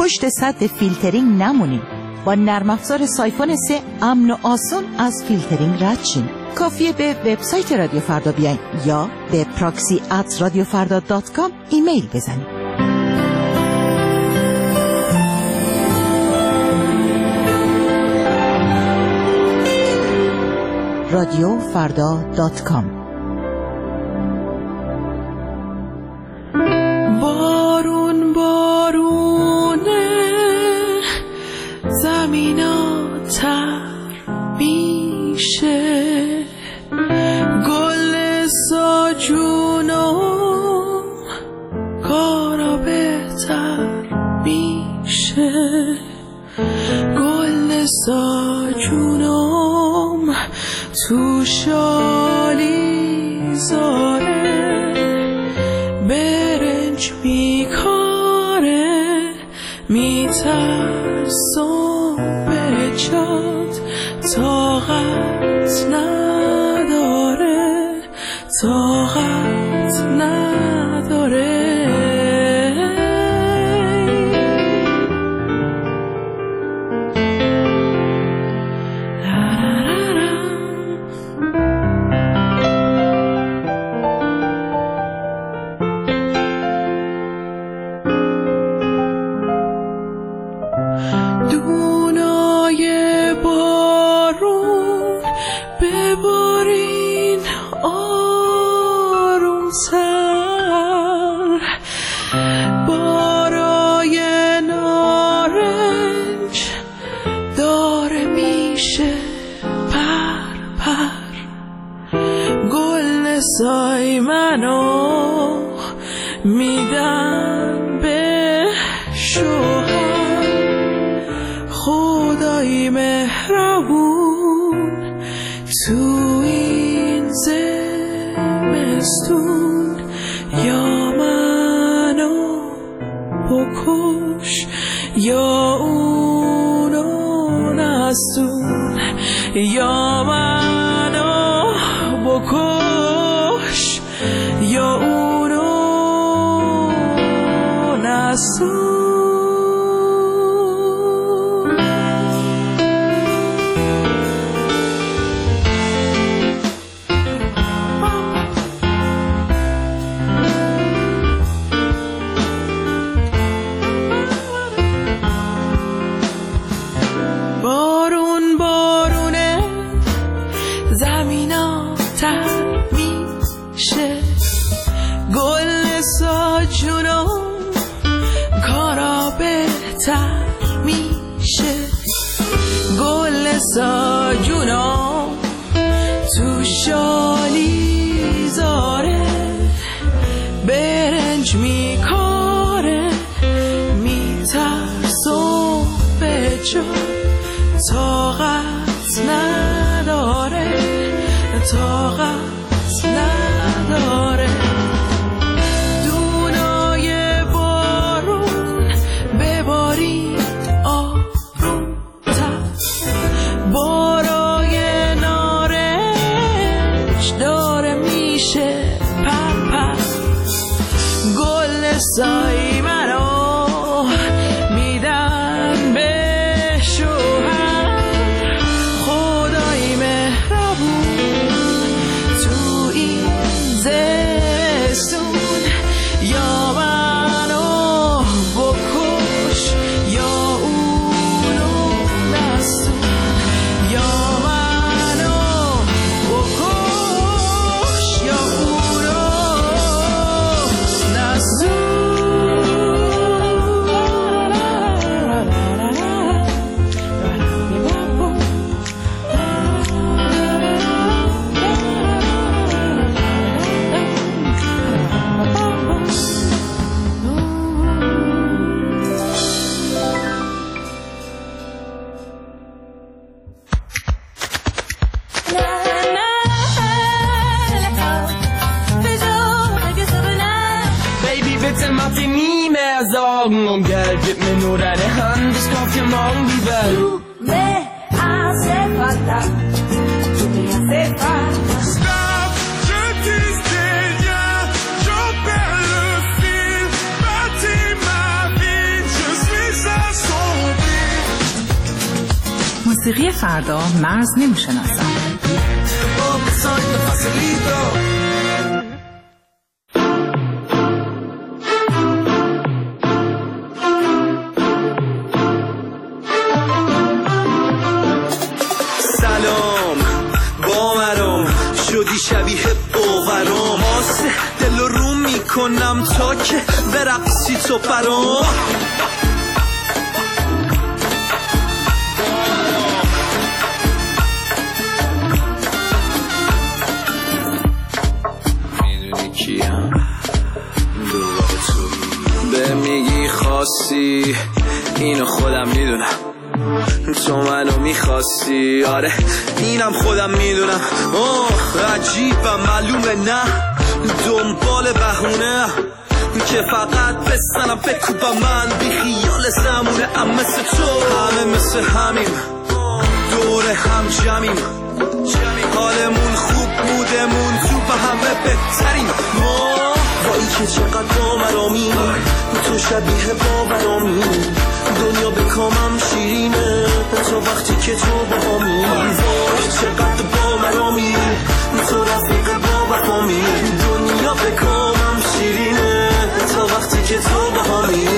پشت سد فیلترینگ نمونین. با نرم افزار سایفون 3 امن و آسون از فیلترینگ رد شین. کافیه به وبسایت رادیو فردا بیاین یا به proxy@radiofarda.com ایمیل بزنید. radiofarda.com. بارون بارونه زمینا تر میشه، گل ساجونم کارا بهتر میشه، گل ساجونم تو شالی زاره برنج میکاره، میترسم به جات طاقت نداره، طاقت نداره. دونای بارون ببارین آرومتر، بارای نارنج داره میشه پر پر، گل سای منو میدن به شوهر، خدای مهربون تو این زمستون یا منو بکش یا اونو نستون، یا منو بکش یا اونو نستون. بارون بارونه زمینا تر میشه، گل ساجونم کارا بهتر میشه، گل ساجونم تو شالی زاره برنج میکاره، میترسم به جا طاقت نداره، طاقت نداره. دونای بارون ببارید آرومتر، بارای نارنج داره میشه پر پر، گل سای منو میدن به شوهر، خدای مهربون تو این زمستون یا منو بکش یا اونو نستون، یا منو بکش یا اونو نستون. Bitte mach dir nie mehr Sorgen um Geld, gib mir nur deine Hand, ich kauf dir morgen die Welt. Tu me hace falta, tu me hace falta. Stop, je dis rien, j'en perds le fil, bâtis ma vie, je suis à موسیقی فردا مرز نمی‌شناسد. سلام باورم شدی شبیه باورم آسه دل رو میکنم تا که برقصی تو برام میدونی کیم دوباره تو به میگی خاصی اینو خودم میدونم تو منو میخواستی آره اینم خودم میدونم عجیبم معلومه نه دنبال بهونه که فقط بستنم بکوبم من بی خیال زمونه ام مثل تو همه مثل همیم دور هم جمعیم حالمون خوب بودمون تو به همه بهترین وایی که چقدر باورامی تو شبیه باورامی دنیا به کامم شیرینه تو وقتی که تو باهامی وای چقدر باورامی تو رفیق باورامی دنیا به کامم شیرینه تو وقتی که تو باهامی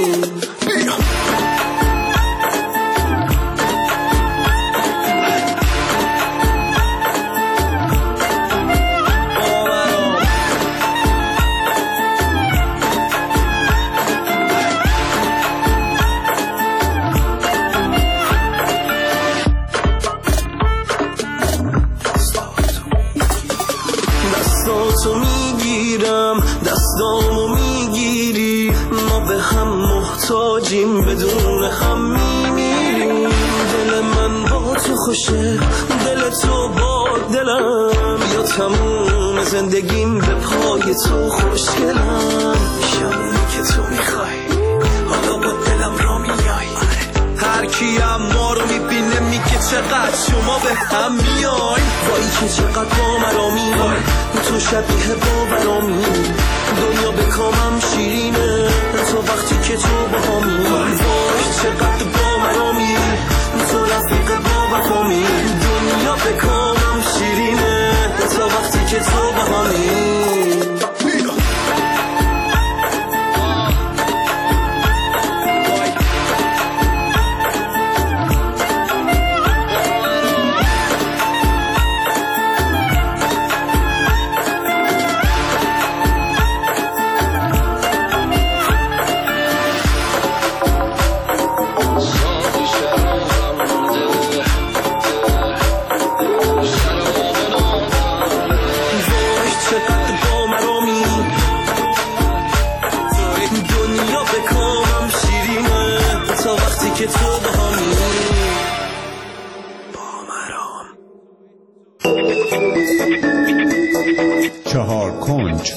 تو میگیرم دستامو میگیری ما به هم محتاجیم بدون هم میمیریم دل من با تو خوشه دل تو با دلم یا تموم زندگیم به پای تو خوشگلم شمونی که تو میخوای حالا با دلم را میای هر کیم ما رو میبینه میگه چقدر شما به هم میای وایی که چقدر باورامی تو شبیه باورامی دنیا به کامم شیرینه تو وقتی که تو باهامی وای چقدر باورامی تو رفیق باورامی دنیا به کامم شیرینه تو وقتی که تو باهامی که تو باهامی چهار کنج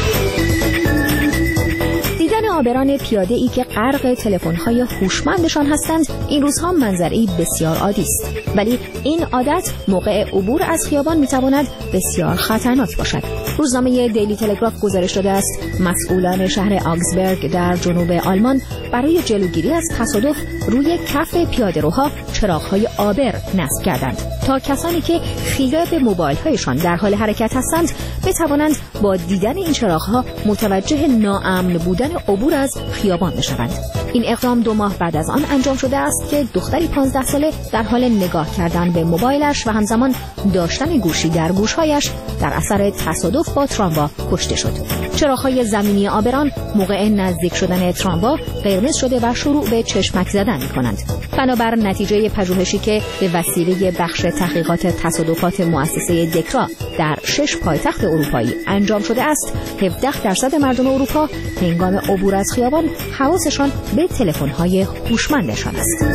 دیدن آبران پیاده‌ای که غرق تلفن‌های هوشمندشان هستند این روزها منظره‌ای بسیار عادی است، ولی این عادت موقع عبور از خیابان می‌تواند بسیار خطرناک باشد. روزنامه دیلی تلگراف گزارش داده است مسئولان شهر آگزبرگ در جنوب آلمان برای جلوگیری از تصادف روی کف پیاده‌روها چراغ‌های آبر نصب کردند تا کسانی که خیره به موبایل‌هایشان در حال حرکت هستند بتوانند با دیدن این چراغ‌ها متوجه ناامن بودن عبور از خیابان بشوند. این اقدام 2 ماه بعد از آن انجام شده است که دختری 15 ساله در حال نگاه کردن به موبایلش و همزمان داشتن گوشی در گوش‌هایش در اثر تصادف با تراموا کشته شد. چراغ‌های زمینی آبران موقع نزدیک شدن تراموا قرمز شده و شروع به چشمک زدن می‌کنند. بنابر نتیجه پژوهشی که به وسیله بخش تحقیقات تصادفات مؤسسه دکرا در 6 پایتخت اروپایی انجام شده است، 17% مردم اروپا هنگام عبور از خیابان حواسشان به تلفن‌های هوشمندشان است.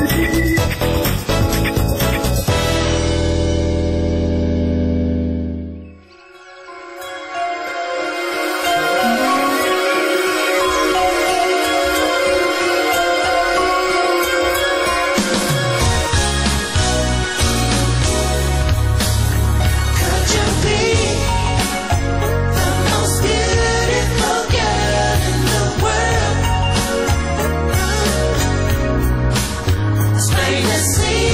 See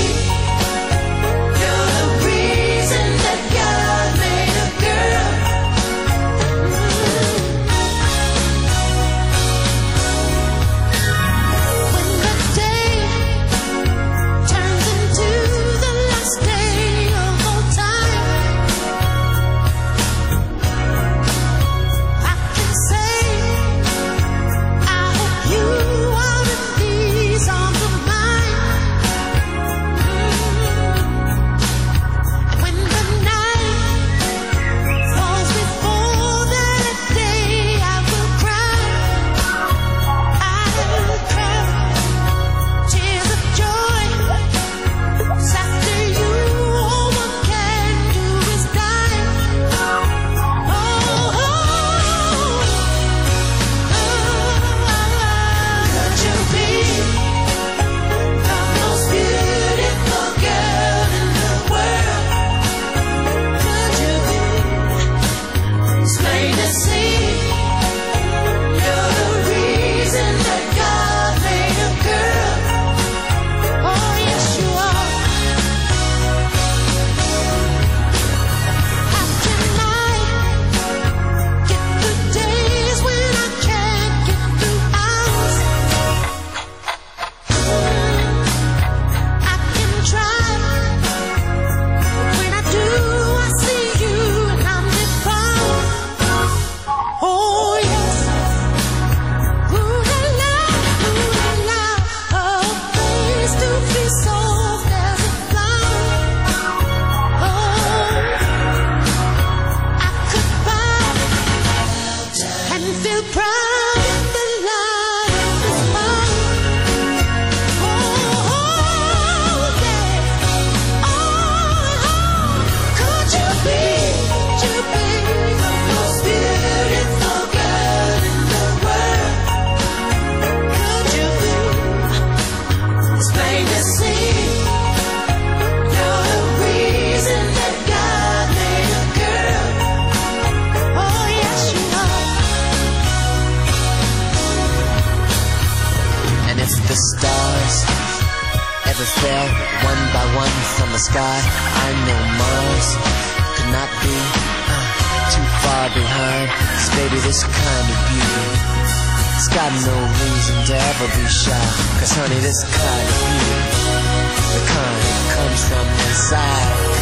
sky. I know Mars could not be too far behind. 'Cause baby, this kind of beauty, it's got no reason to ever be shy. 'Cause honey, this kind of beauty, the kind that comes from inside.